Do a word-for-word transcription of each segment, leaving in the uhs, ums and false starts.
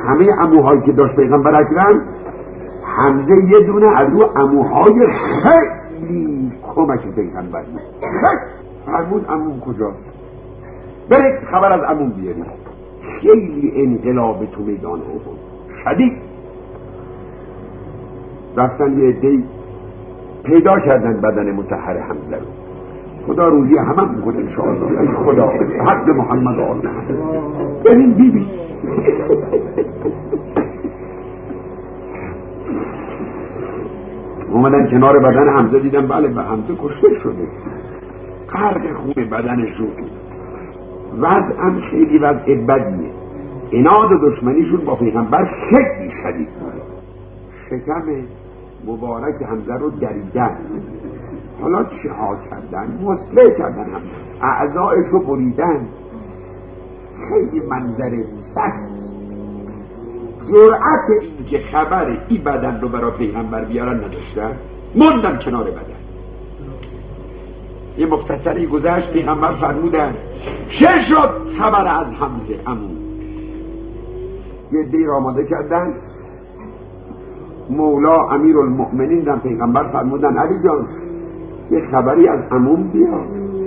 همه عموهایی که داشت پیغمبر اکرم، حمزه یه دونه از رو عموهای خیلی کمک پیغمبر بود. فرمود عموم کجاست؟ برید خبر از عموم بیارید. خیلی انقلاب تو میدان احد شدید. رفتن یه عده‌ای پیدا کردن بدن مطهر حمزه رو. خدا روزی همه میکنه انشاءالله. ای خدا حق محمد آل محمد. برین بیبی اومدن کنار بدن حمزه، دیدن بله به حمزه کشته شده، غرق خون بدنش رو. وضعم خیلی وضع بدیه. عناد و دشمنیشون با پیغمبر خیلی شدید بود. شکم مبارک حمزه رو دریدن. حالا چه ها کردن؟ مسلح کردن، هم اعضایش رو بریدن. خیلی منظر سخت. جرأت این که خبر این بدن رو برای پیغمبر بیارن نداشتن، موندن کنار بدن. یه مختصری گذشت، پیغمبر فرمودن چه شد خبر از حمزه عمو؟ یه دیر آماده کردن. مولا امیر المؤمنین دن پیغمبر فرمودن علی جان یه خبری از عموم بیا.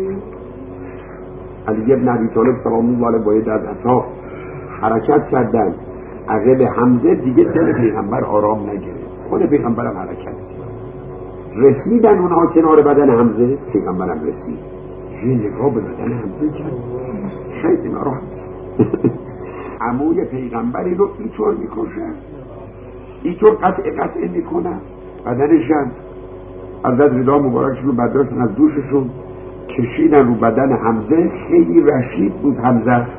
علی ابن ابی طالب سلام الله علیه باید از اصحاب حرکت کردن عقب حمزه. دیگه دل پیغمبر آرام نگرفت، خود پیغمبر هم حرکت کرد. رسیدن اونها کنار بدن حمزه، پیغمبرم رسید. یه نگاه به بدن حمزه کرد، خیلی ناراحت. عموی پیغمبری رو اینطور میکشن، اینطور قطع قطع میکنن. بدنشن از رضا مبارکشون رو برداشتن از دوششون کشیدن رو بدن حمزه. خیلی رشید بود حمزه.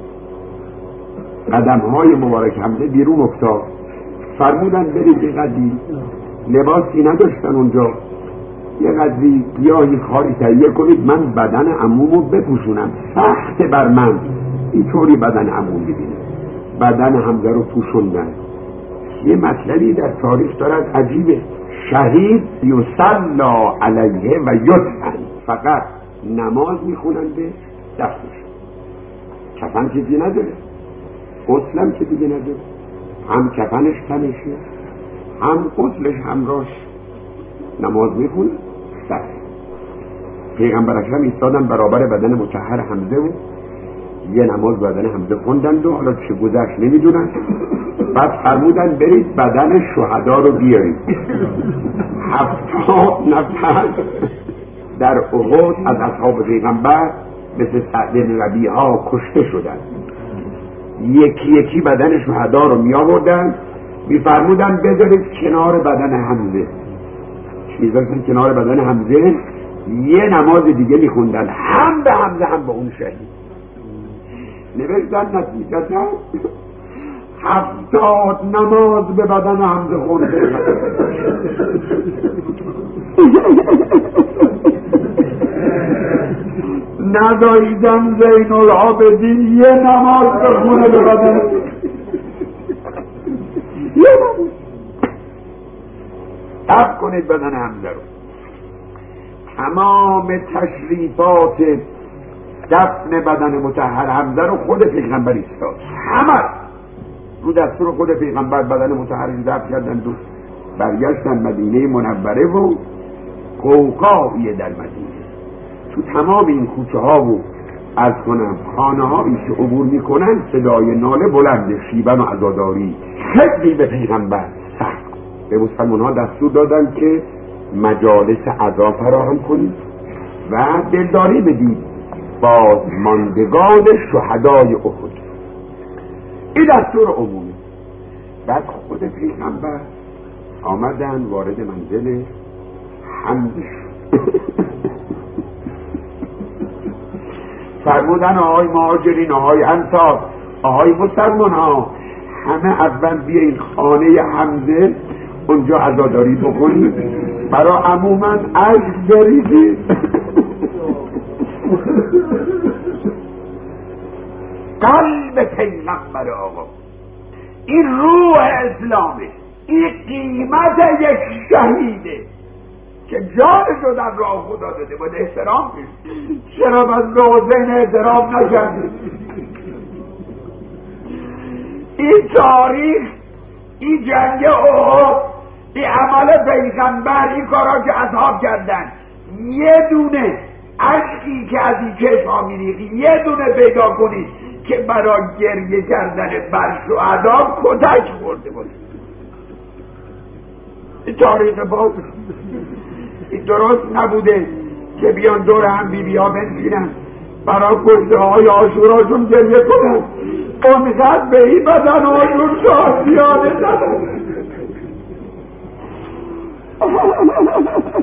قدمهای مبارک حمزه بیرون افتاد. فرمودن برید یه قدری، لباسی نداشتن اونجا، یه قدری گیاهی خاری تهیه کنید من بدن عمومو بپوشونم، سخت بر من اینطوری بدن عموم ببینه. بدن حمزه رو پوشوندن. یه مطلبی در تاریخ دارد عجیبه. شهید یصلی علیه و یدفن، فقط نماز میخونن به دفنش. کفن که دیگه نداره، غسلم که دیگه نداره. هم کفنش تنشه، هم غسلش همراش. نماز میخونه دفن. پیغمبر اکرم ایستادن برابر بدن مطهر حمزه و یه نماز بدن حمزه خوندند و حالا چه گذشت نمیدونن. بعد فرمودن برید بدن شهدا رو بیارید. هفتاد نفر در احد از اصحاب پیغمبر مثل سعد بن ربیعه کشته شدن. یکی یکی بدن شهدا رو می آوردن، می فرمودن بذارید کنار بدن حمزه. میذاشتن کنار بدن حمزه، یه نماز دیگه می خوندن، هم به حمزه هم به اون شهید. نوشتن نتیجتا هفتاد نماز به بدن حمزه خونده. نذاشتن زین العابدین یه نماز بخونه به بدن. دفن کنید بدن حمزه رو. تمام تشریفات دفن بدن مطهر حمزه رو خود پیغمبر ایستاد. همه رو دستور خود پیغمبر بدن مطهرش دفن کردن و برگشتن مدینه منوره و قوقاییه در مدینه. تو تمام این کوچه ها و از کنم خانه هایی که عبور میکنن صدای ناله بلند شیون و عزاداری. خیلی به پیغمبر سخت. به مسلمان ها دستور دادن که مجالس عزا فراهم کنید و دلداری بدید بازماندگان شهدای احد. این دستور عمومی. بعد خود پیغمبر آمدن وارد منزل حمزه شد. فرمودن آهای مهاجرین، آهای انصار، آهای مسلمان ها، همه اول بیاین خانه حمزه، اونجا عزاداری بکنید، برای عموما اشک بریزید. قلب پیغمبر آقا، این روح اسلامه، این قیمت یک شهیده که جانشو در راه خدا داده. باید احترام کنید. چرا بس به حسین احترام نکردید؟ این تاریخ، این جنگ احد، این عمل پیغمبر، این کارا که اصحاب کردن، یه دونه عشقی که از این چشم میریخت یه دونه پیدا کنید که برای گریه کردن بر شهدا کتک خورده باشه. این تاریخ باز این درست نبوده که بیان دور هم بی بی ها بنشینن برای کشته های آشوراشون گریه کنن. اونقدر به این بدن آشور شاه زیاده زدن.